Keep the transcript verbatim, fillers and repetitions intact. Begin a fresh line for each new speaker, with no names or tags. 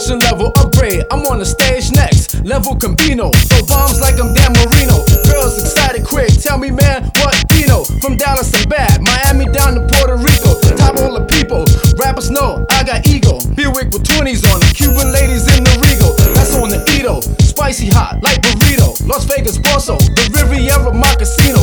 Production level upgrade, I'm on the stage next. Level Campino, throw bombs like I'm Dan Marino. Girls excited quick, tell me man, what Dino? From Dallas and bad, Miami down to Puerto Rico. Top all the people, rappers know I got ego. Buick with twenties on it, Cuban ladies in the Regal. That's on the Edo, spicy hot like burrito. Las Vegas Bosso, the Riviera, my casino.